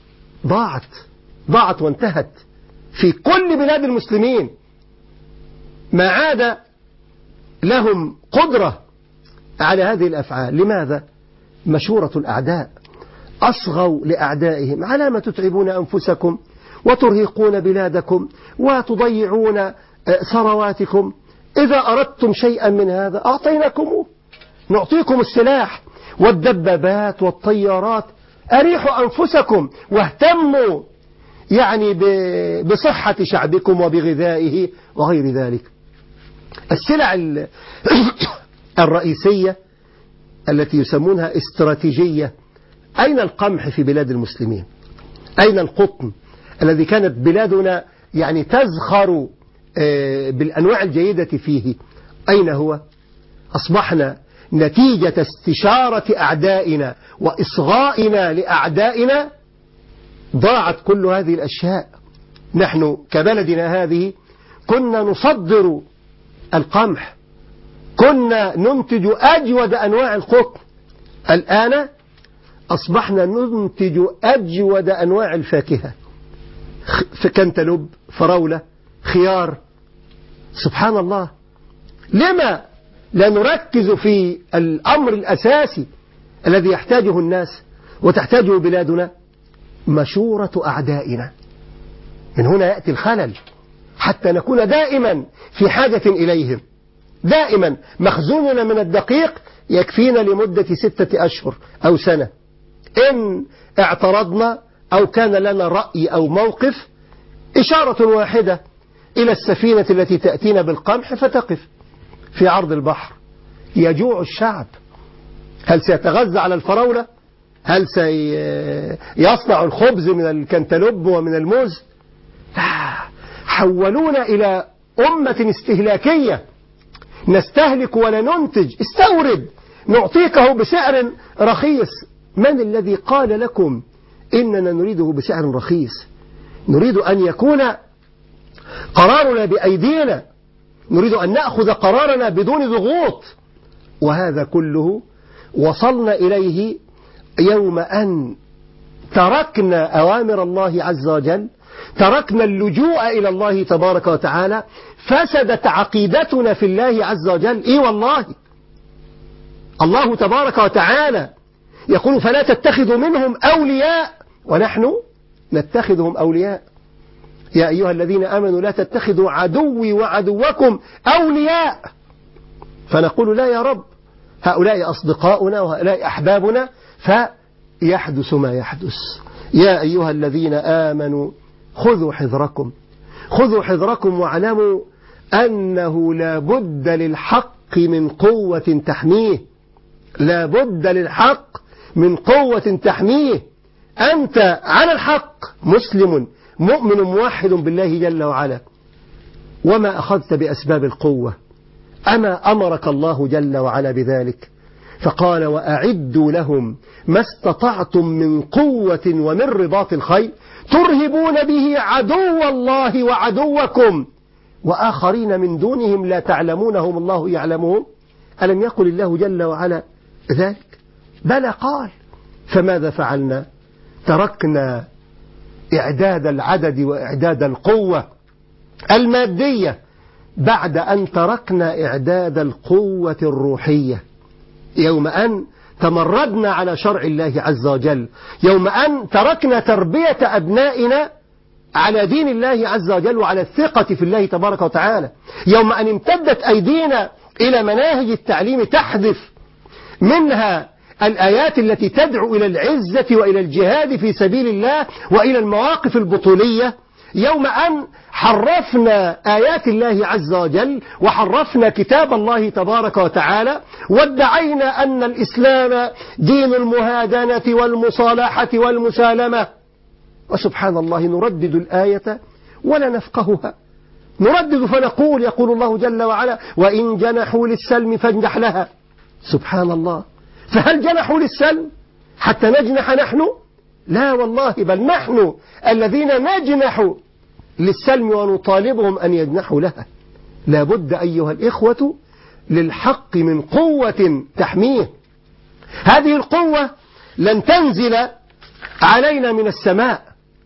ضاعت وانتهت في كل بلاد المسلمين. ما عاد لهم قدرة على هذه الأفعال. لماذا؟ مشورة الأعداء، أصغوا لأعدائهم: على ما تتعبون أنفسكم وترهقون بلادكم وتضيعون ثرواتكم؟ إذا أردتم شيئا من هذا أعطيناكم، نعطيكم السلاح والدبابات والطيارات، أريحوا أنفسكم واهتموا يعني بصحة شعبكم وبغذائه وغير ذلك. السلع الرئيسية التي يسمونها استراتيجية: أين القمح في بلاد المسلمين؟ أين القطن الذي كانت بلادنا يعني تزخر بالأنواع الجيدة فيه؟ أين هو؟ أصبحنا نتيجة استشارة أعدائنا وإصغائنا لأعدائنا ضاعت كل هذه الأشياء. نحن كبلدنا هذه كنا نصدر القمح، كنا ننتج أجود أنواع القطن. الآن أصبحنا ننتج أجود أنواع الفاكهة، كنتالوب، فراولة، خيار. سبحان الله. لما لا نركز في الأمر الأساسي الذي يحتاجه الناس وتحتاجه بلادنا؟ مشورة أعدائنا. من هنا يأتي الخلل، حتى نكون دائما في حاجة إليهم. دائما مخزوننا من الدقيق يكفينا لمدة 6 أشهر أو سنة. إن اعترضنا أو كان لنا رأي أو موقف، إشارة واحدة إلى السفينة التي تأتينا بالقمح فتقف في عرض البحر. يجوع الشعب. هل سيتغذى على الفراولة؟ هل سيصنع الخبز من الكنتالوب ومن الموز؟ حولونا إلى أمة استهلاكية، نستهلك ولا ننتج. استورد نعطيكه بسعر رخيص. من الذي قال لكم إننا نريده بسعر رخيص؟ نريد أن يكون قرارنا بأيدينا، نريد أن نأخذ قرارنا بدون ضغوط. وهذا كله وصلنا إليه يوم أن تركنا أوامر الله عز وجل، تركنا اللجوء إلى الله تبارك وتعالى، فسدت عقيدتنا في الله عز وجل. إيه والله، الله تبارك وتعالى يقول فلا تتخذوا منهم أولياء ونحن نتخذهم أولياء. يا أيها الذين آمنوا لا تتخذوا عدوي وعدوكم أولياء. فنقول لا يا رب، هؤلاء أصدقاؤنا وهؤلاء أحبابنا، فيحدث ما يحدث. يا أيها الذين آمنوا خذوا حذركم، خذوا حذركم واعلموا أنه لا بد للحق من قوة تحميه. لا بد للحق من قوة تحميه. أنت على الحق، مسلم مؤمن موحد بالله جل وعلا، وما أخذت بأسباب القوة. أما أمرك الله جل وعلا بذلك، فقال وأعدوا لهم ما استطعتم من قوة ومن رباط الخيل ترهبون به عدو الله وعدوكم وآخرين من دونهم لا تعلمونهم الله يعلمهم. ألم يقل الله جل وعلا ذلك؟ بلى قال. فماذا فعلنا؟ تركنا إعداد العدد وإعداد القوة المادية بعد أن تركنا إعداد القوة الروحية. يوم أن تمردنا على شرع الله عز وجل، يوم أن تركنا تربية أبنائنا على دين الله عز وجل وعلى الثقة في الله تبارك وتعالى، يوم أن امتدت أيدينا إلى مناهج التعليم تحذف منها الآيات التي تدعو إلى العزة وإلى الجهاد في سبيل الله وإلى المواقف البطولية، يوم أن حرفنا آيات الله عز وجل وحرفنا كتاب الله تبارك وتعالى وادعينا أن الإسلام دين المهادنة والمصالحة والمسالمة. وسبحان الله نردد الآية ولا نفقهها، نردد فنقول يقول الله جل وعلا وإن جنحوا للسلم فانجح لها. سبحان الله. فهل جنحوا للسلم حتى نجنح نحن؟ لا والله، بل نحن الذين نجنح للسلم ونطالبهم أن يجنحوا لها. لا بد أيها الإخوة للحق من قوة تحميه. هذه القوة لن تنزل علينا من السماء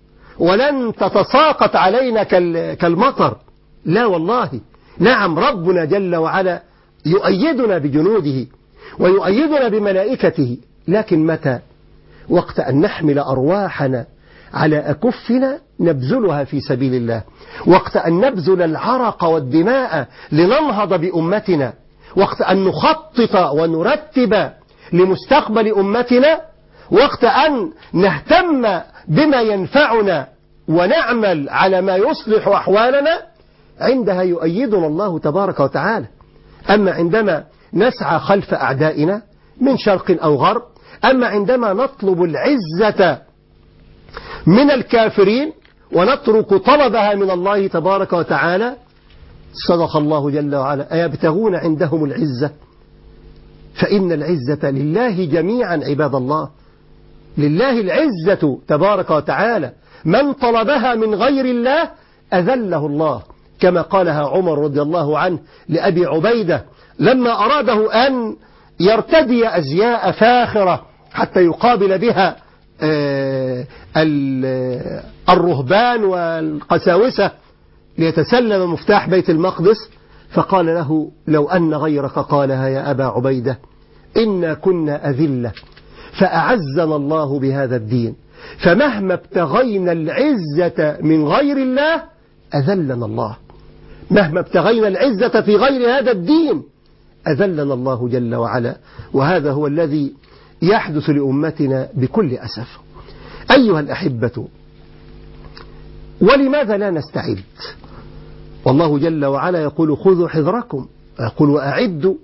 ولن تتساقط علينا كالمطر، لا والله. نعم، ربنا جل وعلا يؤيدنا بجنوده ويؤيدنا بملائكته، لكن متى؟ وقت أن نحمل أرواحنا على أكفنا نبذلها في سبيل الله، وقت أن نبذل العرق والدماء لننهض بأمتنا، وقت أن نخطط ونرتب لمستقبل أمتنا، وقت أن نهتم بما ينفعنا ونعمل على ما يصلح أحوالنا، عندها يؤيدنا الله تبارك وتعالى. أما عندما نسعى خلف أعدائنا من شرق أو غرب، أما عندما نطلب العزة من الكافرين ونترك طلبها من الله تبارك وتعالى، صدق الله جل وعلا أيبتغون عندهم العزة؟ فإن العزة لله جميعا عباد الله، لله العزة تبارك وتعالى. من طلبها من غير الله أذله الله، كما قالها عمر رضي الله عنه لأبي عبيدة لما أراده أن يرتدي أزياء فاخرة حتى يقابل بها الرهبان والقساوسة ليتسلم مفتاح بيت المقدس، فقال له: لو أن غيرك قالها يا أبا عبيدة إنا كنا أذلة فأعزنا الله بهذا الدين، فمهما ابتغينا العزة من غير الله أذلنا الله. مهما ابتغينا العزة في غير هذا الدين أذلنا الله جل وعلا. وهذا هو الذي يحدث لأمتنا بكل أسف. أيها الأحبة، ولماذا لا نستعد؟ والله جل وعلا يقول: خذوا حذركم، يقول: وأعدوا.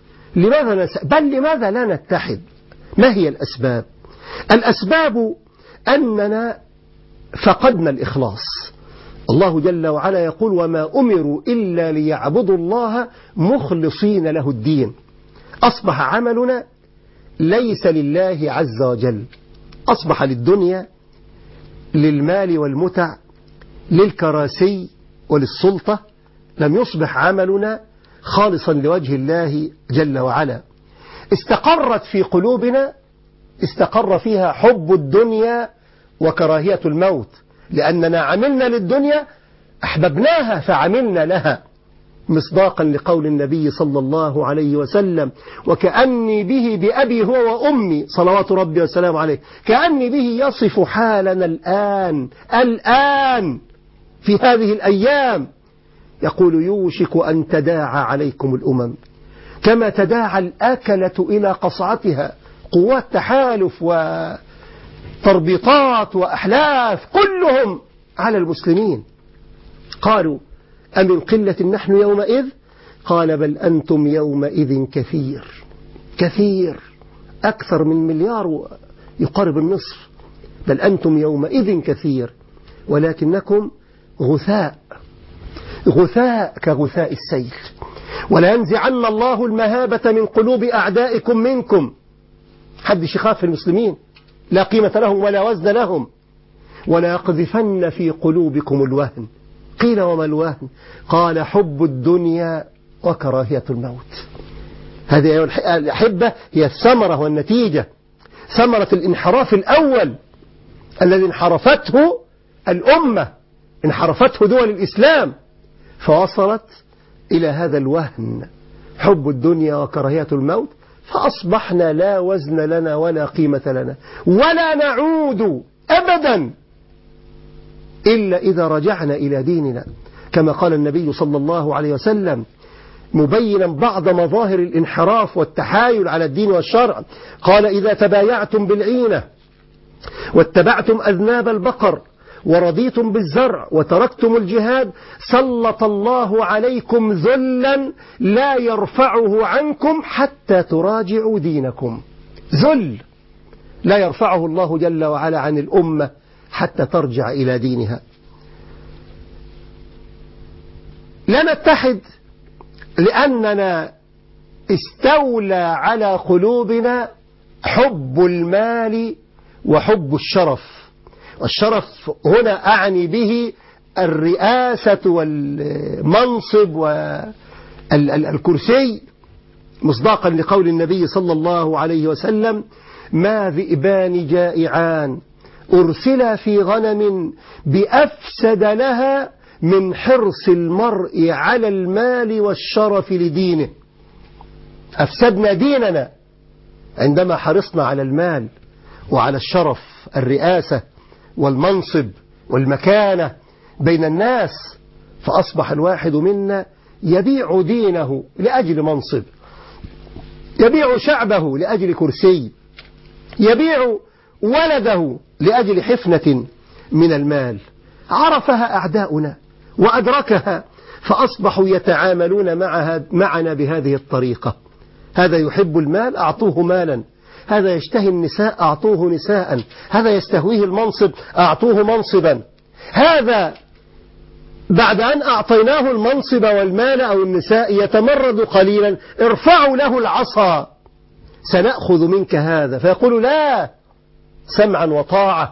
لماذا لا نتحد؟ ما هي الأسباب؟ الأسباب أننا فقدنا الإخلاص. الله جل وعلا يقول: وما أمروا إلا ليعبدوا الله مخلصين له الدين. أصبح عملنا ليس لله عز وجل، أصبح للدنيا، للمال والمتع، للكراسي وللسلطة. لم يصبح عملنا خالصا لوجه الله جل وعلا. استقرت في قلوبنا، استقر فيها حب الدنيا وكراهية الموت، لأننا عملنا للدنيا، أحببناها فعملنا لها، مصداقا لقول النبي صلى الله عليه وسلم: وكأني به بأبي هو وأمي صلوات ربي وسلامه عليه، كأني به يصف حالنا الآن في هذه الأيام. يقول: يوشك أن تداعى عليكم الأمم كما تداعى الأكلة إلى قصعتها. قوات تحالف وتربيطات وأحلاف كلهم على المسلمين. قالوا: أمن قلة نحن يومئذ؟ قال: بل أنتم يومئذ كثير، أكثر من مليار، يقارب النصف. بل أنتم يومئذ كثير ولكنكم غثاء كغثاء السيل. ولينزعن الله المهابة من قلوب أعدائكم منكم. حدش يخاف في المسلمين، لا قيمة لهم ولا وزن لهم. ولا يقذفن في قلوبكم الوهن. قيل: وما الوهن؟ قال: حب الدنيا وكراهية الموت. هذه أيها الأحبة هي الثمرة والنتيجة، ثمرة الانحراف الأول الذي انحرفته الأمة، انحرفته دول الإسلام، فوصلت إلى هذا الوهن، حب الدنيا وكراهية الموت، فأصبحنا لا وزن لنا ولا قيمة لنا، ولا نعود أبدا إلا إذا رجعنا إلى ديننا، كما قال النبي صلى الله عليه وسلم مبينا بعض مظاهر الانحراف والتحايل على الدين والشرع. قال: إذا تبايعتم بالعينة واتبعتم أذناب البقر ورضيتم بالزرع وتركتم الجهاد سلط الله عليكم ذلا لا يرفعه عنكم حتى تراجعوا دينكم. ذل لا يرفعه الله جل وعلا عن الأمة حتى ترجع إلى دينها. لا نتحد لأننا استولى على قلوبنا حب المال وحب الشرف. والشرف هنا أعني به الرئاسة والمنصب والكرسي، مصداقا لقول النبي صلى الله عليه وسلم: ما ذئبان جائعان أرسلا في غنم بأفسد لها من حرص المرء على المال والشرف لدينه. أفسدنا ديننا عندما حرصنا على المال وعلى الشرف، الرئاسة والمنصب والمكانة بين الناس، فأصبح الواحد منا يبيع دينه لأجل منصب، يبيع شعبه لأجل كرسي، يبيع ولده لأجل حفنة من المال. عرفها أعداؤنا وأدركها، فأصبحوا يتعاملون معنا بهذه الطريقة. هذا يحب المال أعطوه مالا، هذا يشتهي النساء أعطوه نساء، هذا يستهويه المنصب أعطوه منصبا، هذا بعد أن أعطيناه المنصب والمال أو النساء يتمرد قليلا، ارفعوا له العصا سنأخذ منك هذا، فيقول: لا، سمعا وطاعة،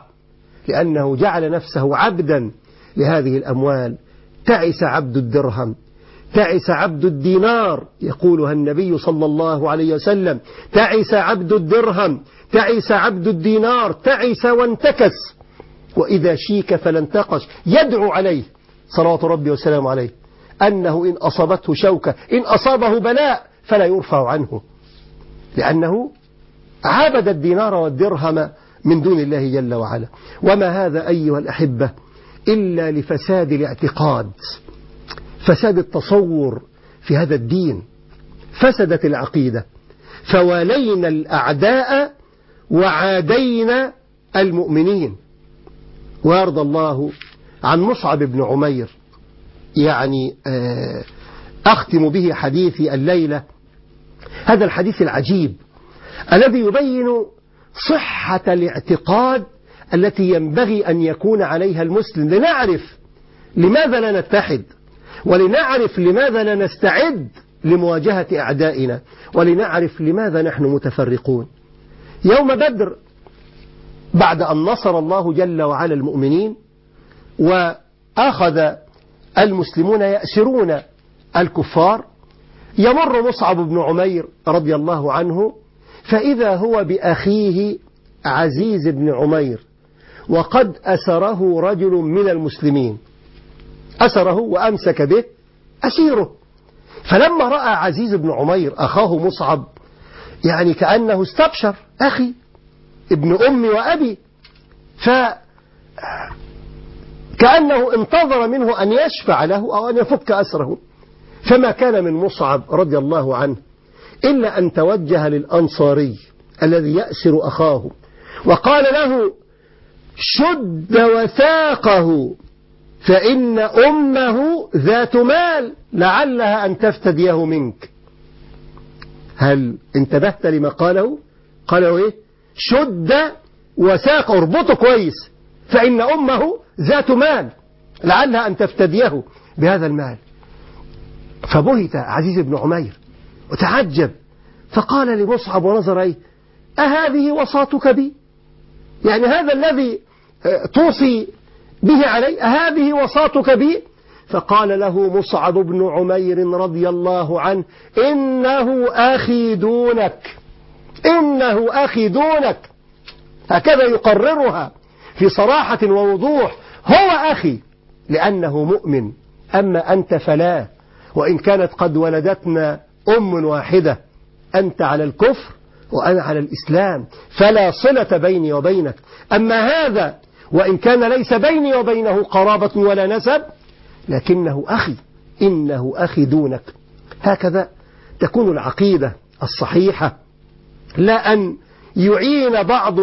لأنه جعل نفسه عبدا لهذه الأموال. تعس عبد الدرهم تعس عبد الدينار، يقولها النبي صلى الله عليه وسلم، تعس عبد الدرهم، تعس عبد الدينار، تعس وانتكس، وإذا شيك فلا انتقش. يدعو عليه صلوات ربي وسلامه عليه أنه إن أصابته شوكة، إن أصابه بلاء فلا يرفع عنه، لأنه عابد الدينار والدرهم من دون الله جل وعلا. وما هذا أيها الأحبة إلا لفساد الاعتقاد، فساد التصور في هذا الدين، فسدت العقيدة، فوالينا الأعداء وعادينا المؤمنين. ويرضى الله عن مصعب بن عمير، يعني أختم به حديثي الليلة، هذا الحديث العجيب الذي يبين صحة الاعتقاد التي ينبغي أن يكون عليها المسلم، لنعرف لماذا لا نتحد، ولنعرف لماذا لا نستعد لمواجهة أعدائنا، ولنعرف لماذا نحن متفرقون. يوم بدر بعد أن نصر الله جل وعلا المؤمنين وأخذ المسلمون يأسرون الكفار، يمر مصعب بن عمير رضي الله عنه فإذا هو بأخيه عزيز بن عمير وقد أسره رجل من المسلمين، أسره وأمسك به أسيره. فلما رأى عزيز بن عمير أخاه مصعب يعني كأنه استبشر، أخي ابن أمي وأبي، فكأنه انتظر منه أن يشفع له أو أن يفك أسره. فما كان من مصعب رضي الله عنه إلا أن توجه للأنصاري الذي يأسر أخاه وقال له: شد وثاقه فإن أمه ذات مال لعلها أن تفتديه منك. هل انتبهت لما قاله؟ قاله إيه؟ شد وثاقه، اربطه كويس، فإن أمه ذات مال لعلها أن تفتديه بهذا المال. فبهت عزيز بن عمير وتعجب، فقال لمصعب ونظر إليه: أهذه وصاتك بي؟ يعني هذا الذي توصي به علي، أهذه وصاتك بي؟ فقال له مصعب بن عمير رضي الله عنه: إنه أخي دونك، إنه أخي دونك، هكذا يقررها في صراحة ووضوح، هو أخي لأنه مؤمن، أما أنت فلا، وإن كانت قد ولدتنا أم واحدة، أنت على الكفر وأنا على الإسلام، فلا صلة بيني وبينك. أما هذا وإن كان ليس بيني وبينه قرابة ولا نسب، لكنه أخي، إنه أخي دونك. هكذا تكون العقيدة الصحيحة، لا أن يعين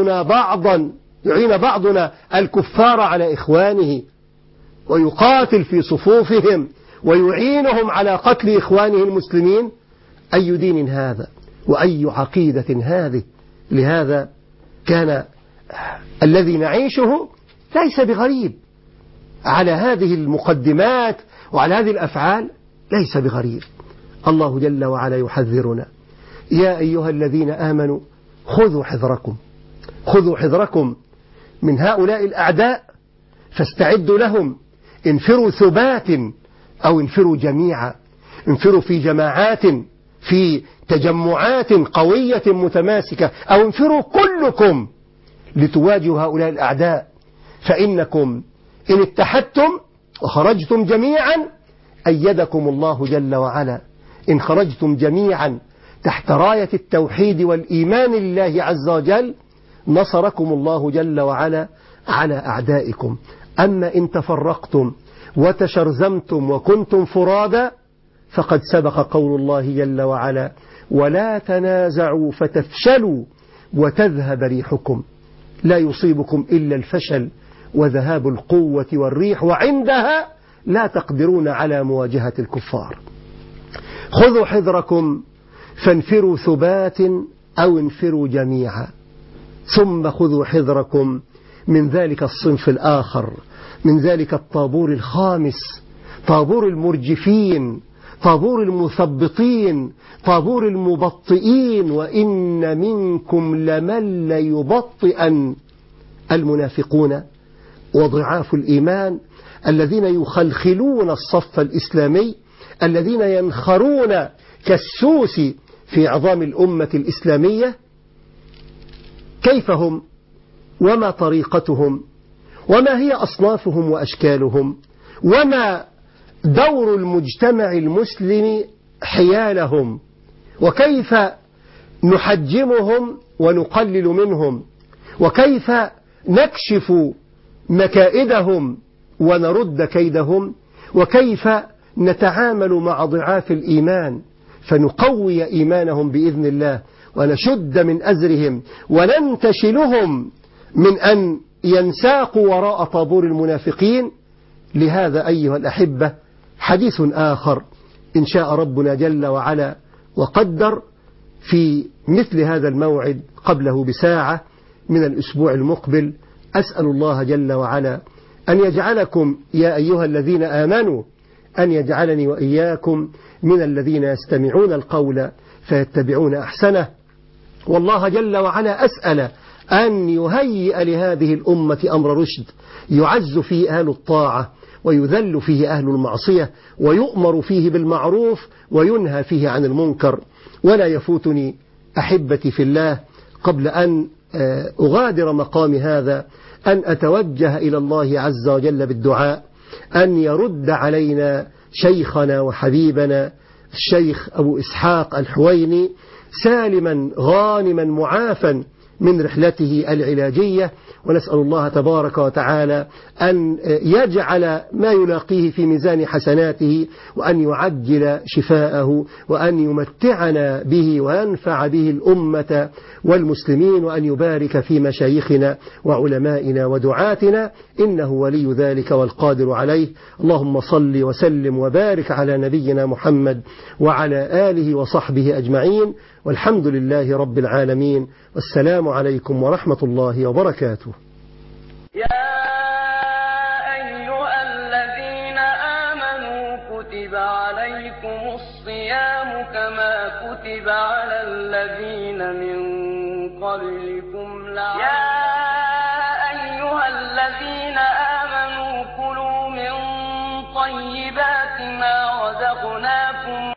بعضنا الكفار على إخوانه ويقاتل في صفوفهم ويعينهم على قتل إخوانه المسلمين. أي دين هذا وأي عقيدة هذه؟ لهذا كان الذي نعيشه ليس بغريب، على هذه المقدمات وعلى هذه الأفعال ليس بغريب. الله جل وعلا يحذرنا: يا أيها الذين آمنوا خذوا حذركم، خذوا حذركم من هؤلاء الأعداء فاستعدوا لهم، انفروا ثبات أو انفروا جميعا، انفروا في جماعات، في تجمعات قوية متماسكة، أو انفروا كلكم لتواجهوا هؤلاء الأعداء، فإنكم إن اتحدتم وخرجتم جميعا أيدكم الله جل وعلا. إن خرجتم جميعا تحت راية التوحيد والإيمان لله عز وجل نصركم الله جل وعلا على أعدائكم. أما إن تفرقتم وتشرذمتم وكنتم فرادا فقد سبق قول الله جل وعلا: ولا تنازعوا فتفشلوا وتذهب ريحكم. لا يصيبكم إلا الفشل وذهاب القوة والريح، وعندها لا تقدرون على مواجهة الكفار. خذوا حذركم فانفروا ثبات أو انفروا جميعا. ثم خذوا حذركم من ذلك الصنف الآخر، من ذلك الطابور الخامس، طابور المرجفين، طابور المثبطين، طابور المبطئين. وإن منكم لمن ليبطئن، المنافقون وضعاف الإيمان الذين يخلخلون الصف الإسلامي، الذين ينخرون كالسوس في عظام الأمة الإسلامية، كيف هم وما طريقتهم وما هي أصنافهم وأشكالهم وما دور المجتمع المسلم حيالهم، وكيف نحجمهم ونقلل منهم، وكيف نكشف مكائدهم ونرد كيدهم، وكيف نتعامل مع ضعاف الإيمان فنقوي إيمانهم بإذن الله ونشد من أزرهم وننتشلهم من أن ينساقوا وراء طابور المنافقين. لهذا أيها الأحبة حديث آخر إن شاء ربنا جل وعلا وقدر في مثل هذا الموعد قبله بساعة من الأسبوع المقبل. أسأل الله جل وعلا أن يجعلكم يا أيها الذين آمنوا، أن يجعلني وإياكم من الذين يستمعون القول فيتبعون أحسنه. والله جل وعلا أسأل أن يهيئ لهذه الأمة أمر رشد يعز فيه أهل الطاعة ويذل فيه أهل المعصية ويؤمر فيه بالمعروف وينهى فيه عن المنكر. ولا يفوتني أحبتي في الله قبل أن أغادر مقام هذا أن أتوجه إلى الله عز وجل بالدعاء أن يرد علينا شيخنا وحبيبنا الشيخ أبو إسحاق الحويني سالما غانما معافا من رحلته العلاجية، ونسأل الله تبارك وتعالى أن يجعل ما يلاقيه في ميزان حسناته وأن يعجل شفاءه وأن يمتعنا به وينفع به الأمة والمسلمين وأن يبارك في مشايخنا وعلمائنا ودعاتنا، إنه ولي ذلك والقادر عليه. اللهم صل وسلم وبارك على نبينا محمد وعلى آله وصحبه أجمعين، والحمد لله رب العالمين، والسلام عليكم ورحمة الله وبركاته. يا أيها الذين آمنوا كتب عليكم الصيام كما كتب على الذين من قبلكم يا أيها الذين آمنوا كلوا من طيبات ما رزقناكم